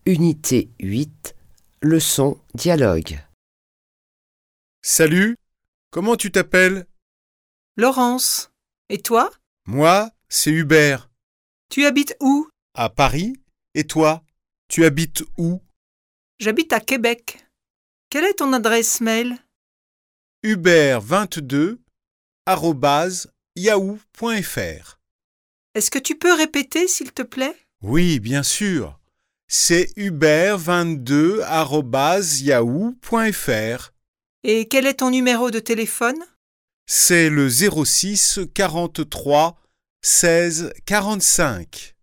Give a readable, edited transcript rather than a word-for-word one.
Unité 8, leçon dialogue. Salut, comment tu t'appelles? Laurence. Et toi? Moi, c'est Hubert. Tu habites où? À Paris? Et toi, tu habites où? J'habite à Québec. Quelle est ton adresse mail? hubert22@yahoo.fr. Est-ce que tu peux répéter, s'il te plaît? Oui, bien sûr. C'est hubert22@yahoo.fr. Et quel est ton numéro de téléphone? C'est le 06 43 16 45.